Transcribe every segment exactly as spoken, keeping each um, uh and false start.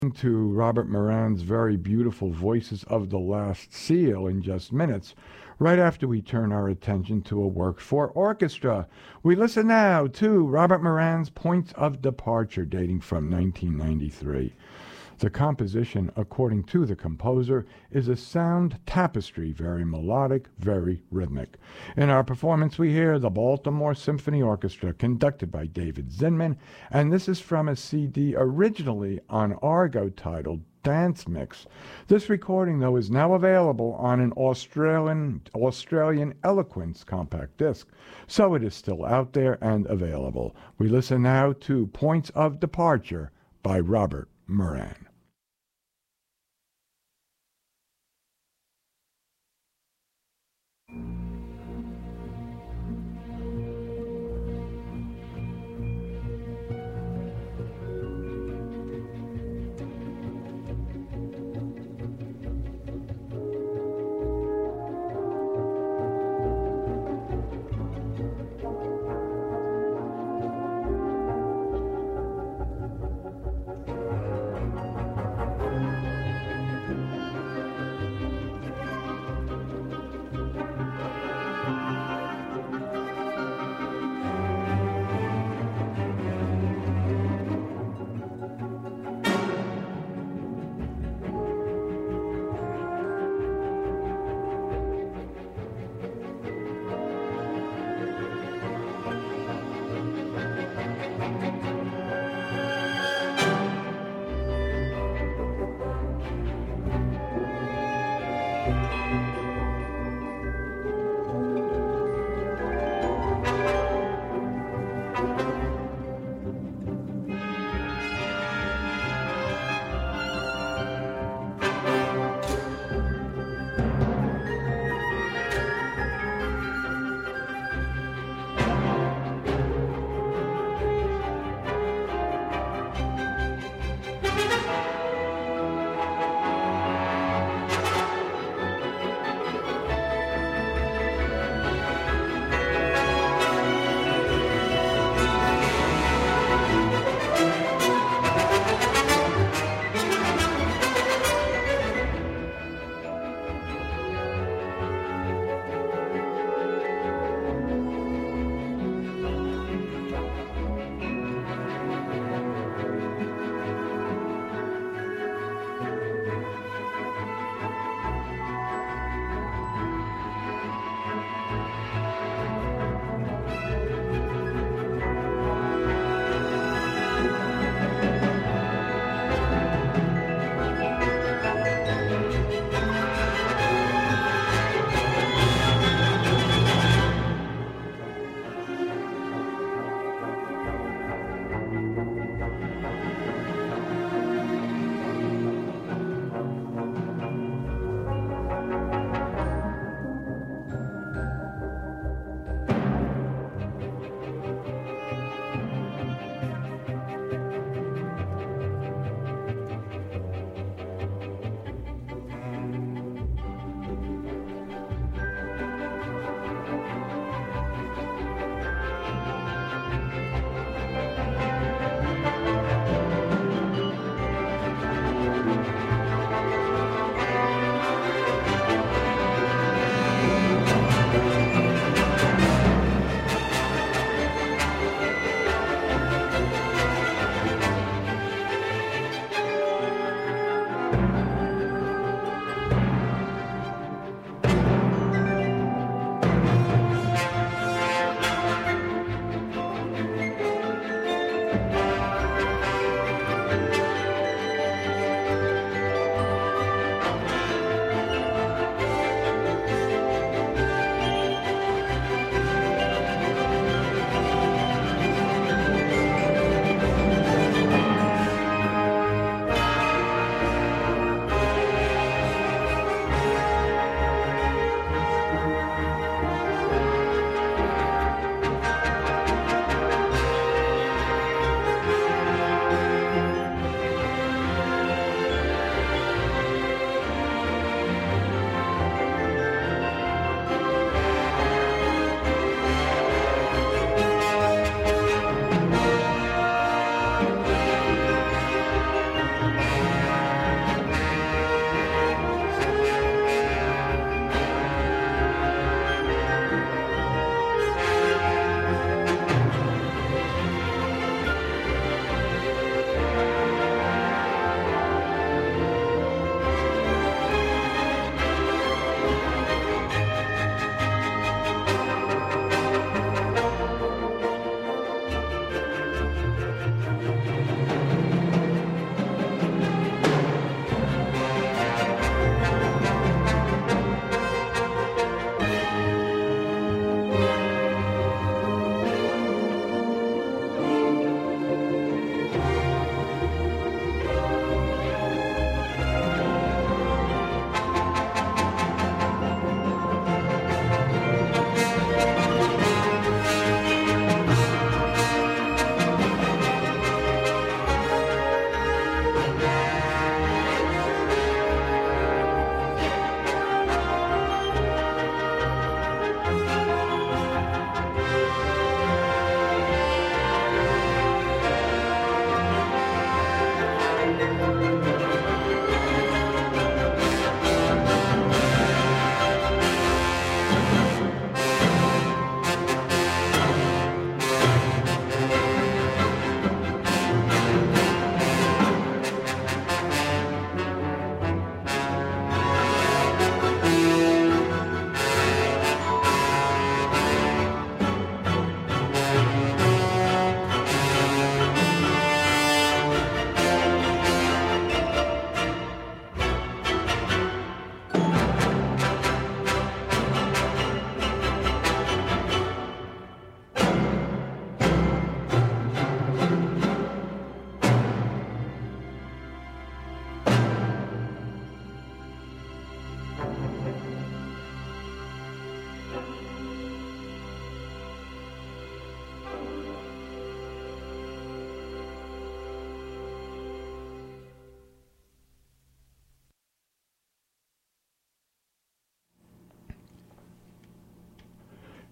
To Robert Moran's very beautiful Voices of the Last Seal in just minutes, right after we turn our attention to a work for orchestra. We listen now to Robert Moran's Points of Departure, dating from nineteen ninety-three. The composition, according to the composer, is a sound tapestry, very melodic, very rhythmic. In our performance, we hear the Baltimore Symphony Orchestra, conducted by David Zinman, and this is from a C D originally on Argo titled Dance Mix. This recording, though, is now available on an Australian Australian Eloquence compact disc, so it is still out there and available. We listen now to Points of Departure by Robert Moran.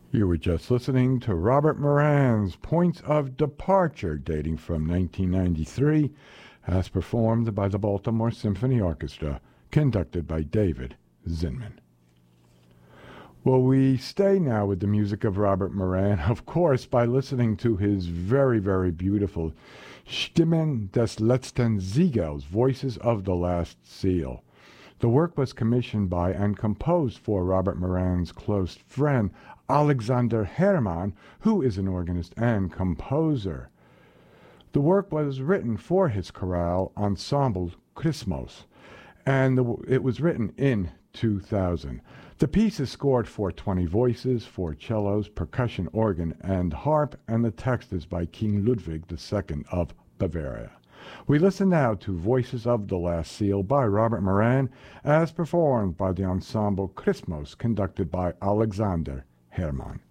You were just listening to Robert Moran's Points of Departure, dating from nineteen ninety-three, as performed by the Baltimore Symphony Orchestra, conducted by David Zinman. Well, we stay now with the music of Robert Moran, of course, by listening to his very, very beautiful Stimmen des letzten Siegels, Voices of the Last Seal. The work was commissioned by and composed for Robert Moran's close friend, Alexander Herrmann, who is an organist and composer. The work was written for his chorale ensemble Chrismos, and the, it was written in two thousand. The piece is scored for twenty voices, for cellos, percussion, organ, and harp, and the text is by King Ludwig the Second of Bavaria. We listen now to Voices of the Last Seal by Robert Moran, as performed by the ensemble Chrismos, conducted by Alexander Herrmann.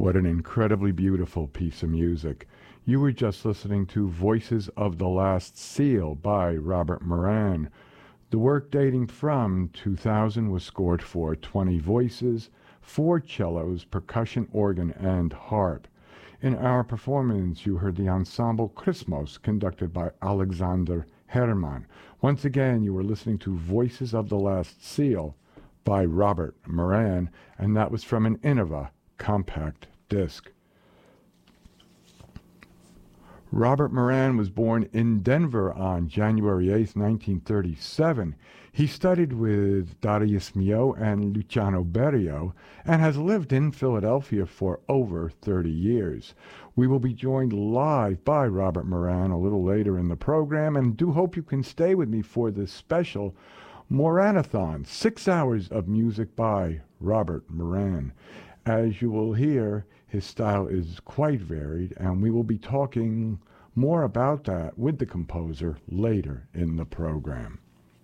What an incredibly beautiful piece of music. You were just listening to Voices of the Last Seal by Robert Moran. The work, dating from two thousand, was scored for twenty voices, four cellos, percussion, organ, and harp. In our performance, you heard the ensemble Christmas, conducted by Alexander Herman. Once again, you were listening to Voices of the Last Seal by Robert Moran, and that was from an Innova compact disc. Robert Moran was born in Denver on January eighth, nineteen thirty-seven. He studied with Darius Milhaud and Luciano Berio and has lived in Philadelphia for over thirty years. We will be joined live by Robert Moran a little later in the program, and do hope you can stay with me for this special Moranathon, six hours of music by Robert Moran. As you will hear, his style is quite varied, and we will be talking more about that with the composer later in the program.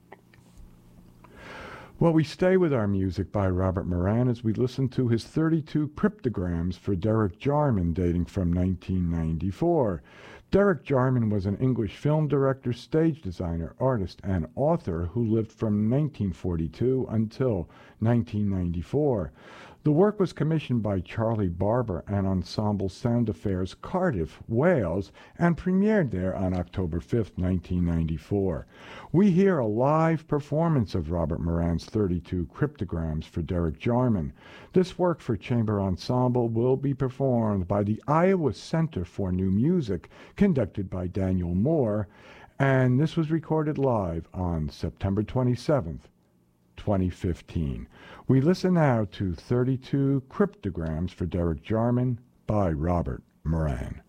Well, we stay with our music by Robert Moran as we listen to his thirty-two cryptograms for Derek Jarman, dating from nineteen ninety-four. Derek Jarman was an English film director, stage designer, artist, and author who lived from nineteen forty-two until nineteen ninety-four. The work was commissioned by Charlie Barber and Ensemble Sound Affairs, Cardiff, Wales, and premiered there on October fifth, nineteen ninety-four. We hear a live performance of Robert Moran's thirty-two cryptograms for Derek Jarman. This work for chamber ensemble will be performed by the Iowa Center for New Music, conducted by Daniel Moore, and this was recorded live on September twenty-seventh, twenty fifteen. We listen now to thirty-two cryptograms for Derek Jarman by Robert Moran.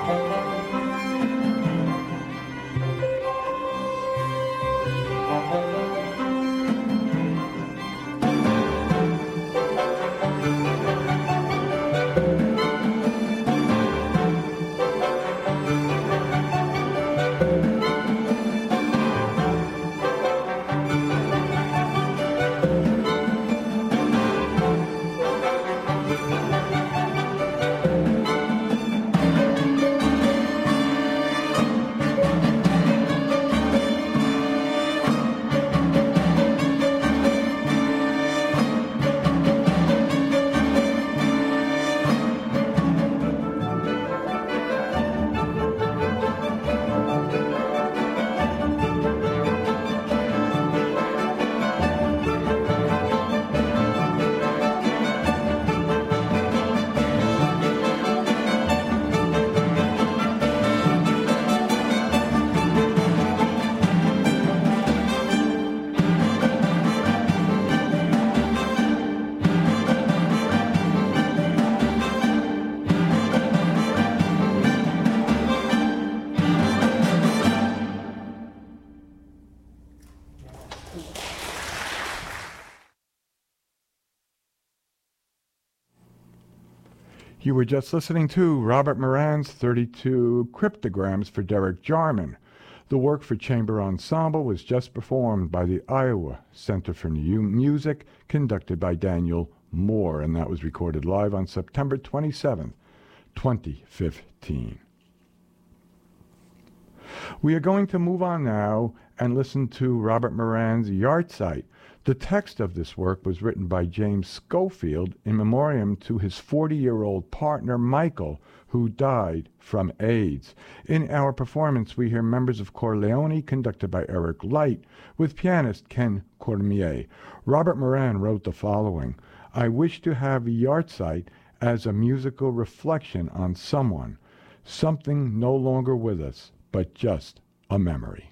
You were just listening to Robert Moran's thirty-two Cryptograms for Derek Jarman. The work for chamber ensemble was just performed by the Iowa Center for New Music, conducted by Daniel Moore, and that was recorded live on September twenty-seventh, twenty fifteen. We are going to move on now and listen to Robert Moran's Yahrzeit. The text of this work was written by James Schofield in memoriam to his forty-year-old partner, Michael, who died from AIDS. In our performance, we hear members of Corleone, conducted by Eric Light, with pianist Ken Cormier. Robert Moran wrote the following: I wish to have Yahrzeit as a musical reflection on someone, something no longer with us, but just a memory.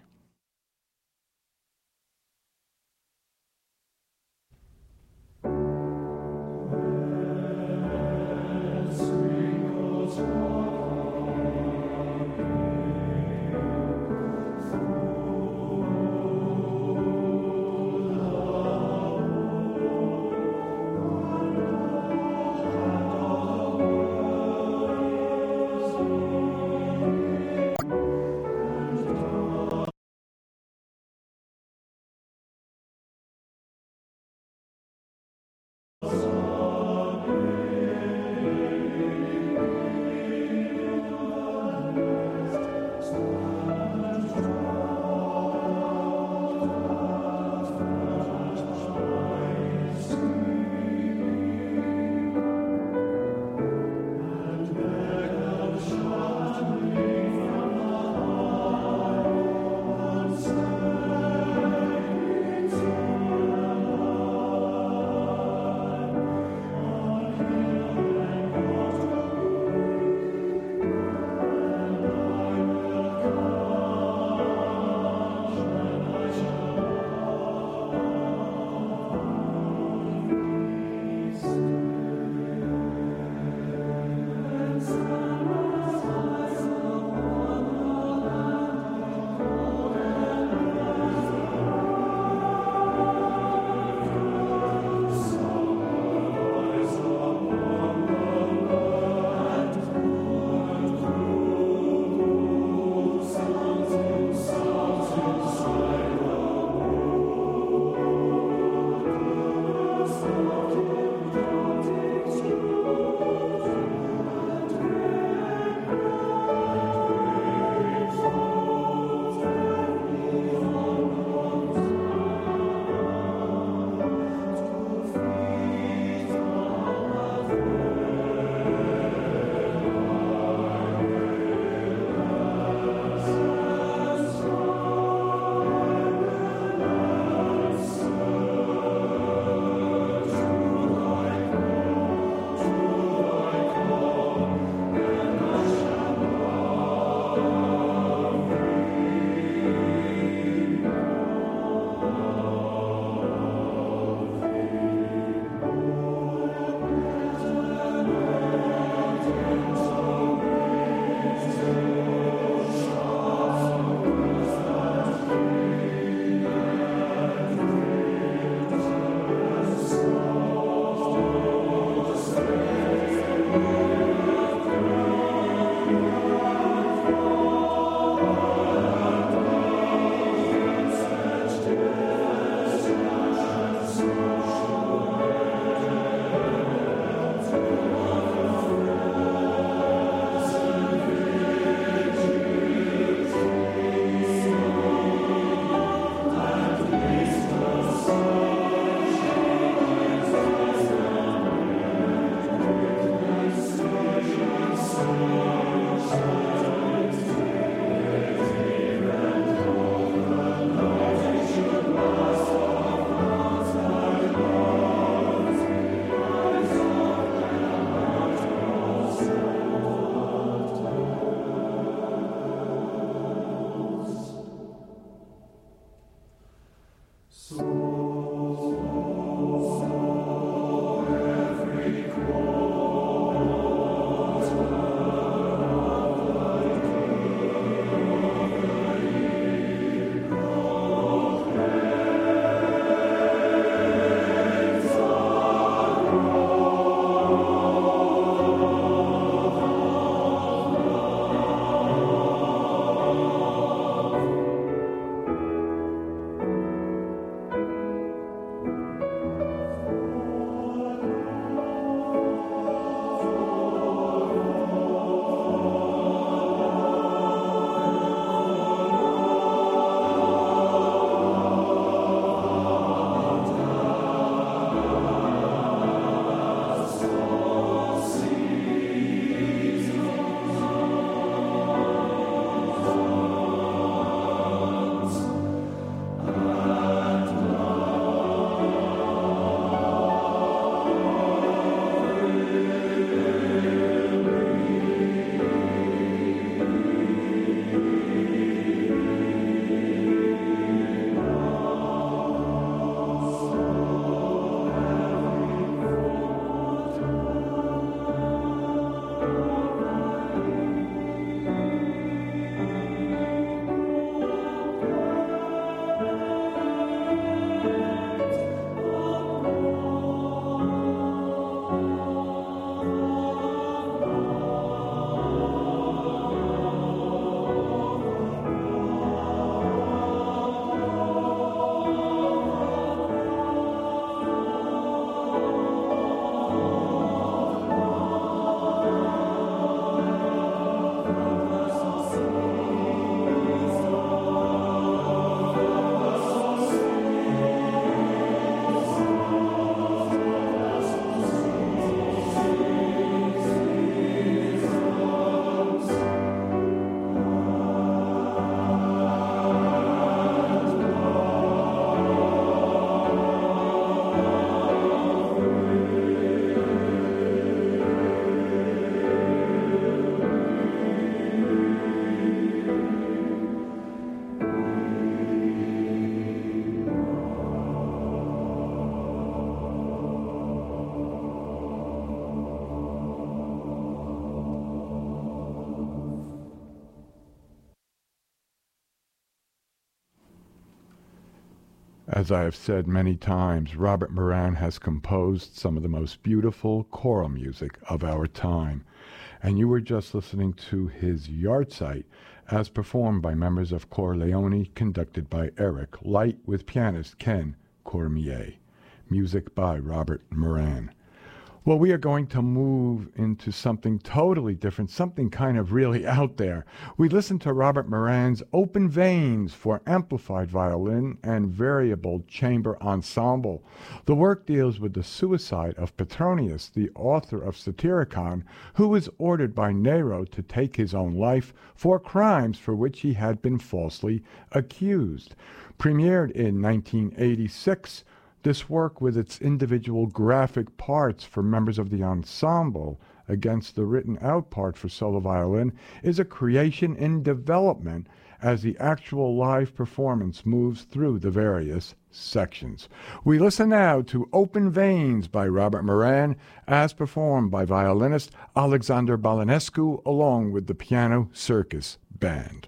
As I have said many times, Robert Moran has composed some of the most beautiful choral music of our time. And you were just listening to his Yahrzeit as performed by members of Cor Leone, conducted by Eric Light with pianist Ken Cormier. Music by Robert Moran. Well, we are going to move into something totally different, something kind of really out there. We listened to Robert Moran's Open Veins for amplified violin and variable chamber ensemble. The work deals with the suicide of Petronius, the author of Satyricon, who was ordered by Nero to take his own life for crimes for which he had been falsely accused. Premiered in nineteen eighty-six, this work, with its individual graphic parts for members of the ensemble against the written-out part for solo violin, is a creation in development as the actual live performance moves through the various sections. We listen now to Open Veins by Robert Moran, as performed by violinist Alexander Balanescu along with the Piano Circus Band.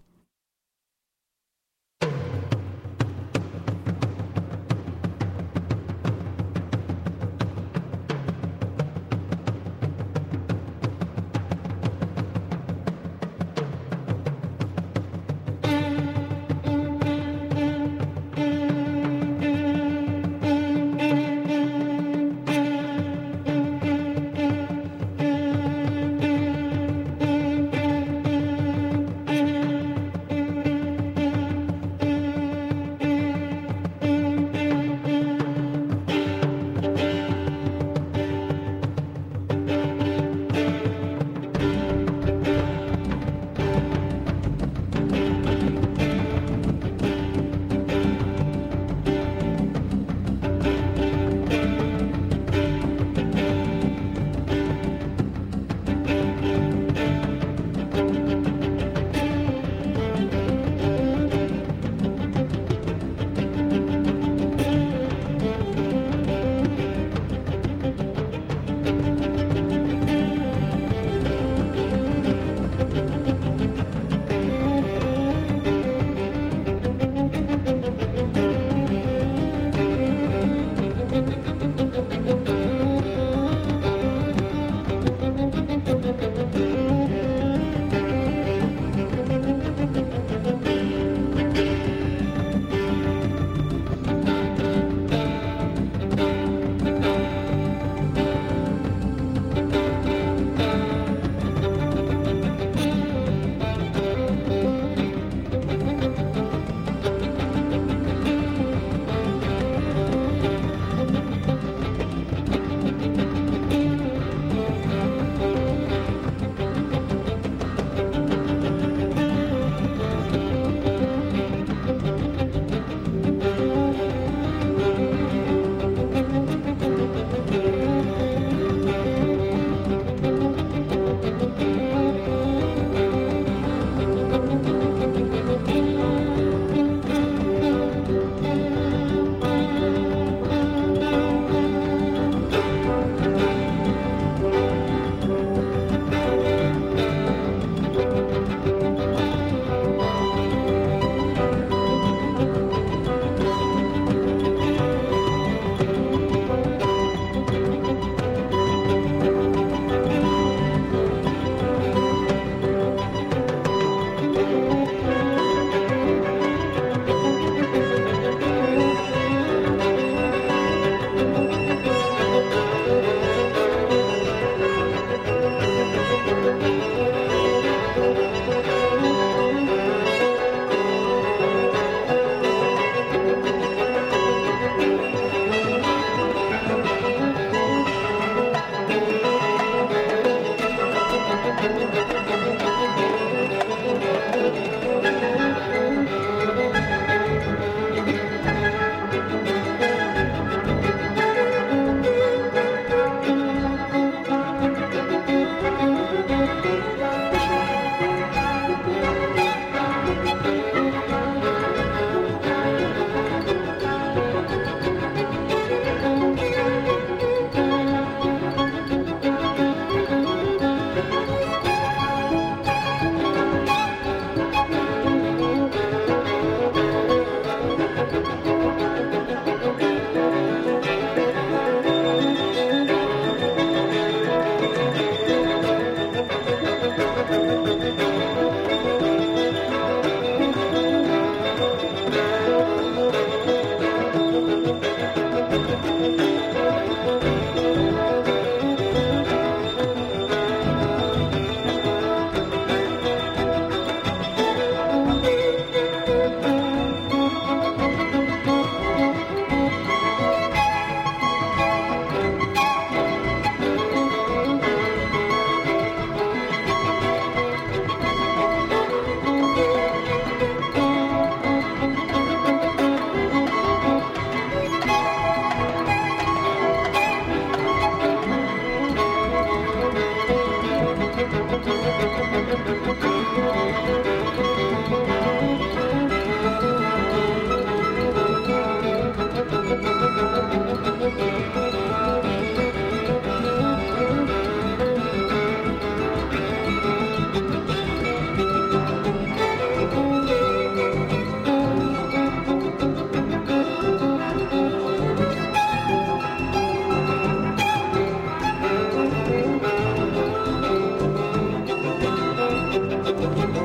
Thank you.